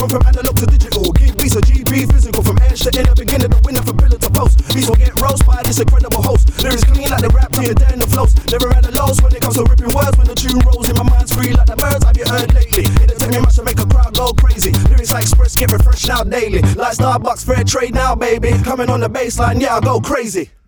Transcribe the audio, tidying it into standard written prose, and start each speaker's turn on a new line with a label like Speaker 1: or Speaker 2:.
Speaker 1: gone from analog to digital. Gig beats a GB physical. From edge to inner, beginning to winner from pillar to post. Beats will get roast by this incredible host. Lyrics clean like the rap to your day in the flows. Never had a lows when it comes to ripping words. When the tune rolls in my mind's free like the birds have you heard lately. It don't take me much to make a crowd go crazy. Lyrics I express get refreshed now daily. Like Starbucks, fair trade now, baby. Coming on the baseline, yeah, I go crazy.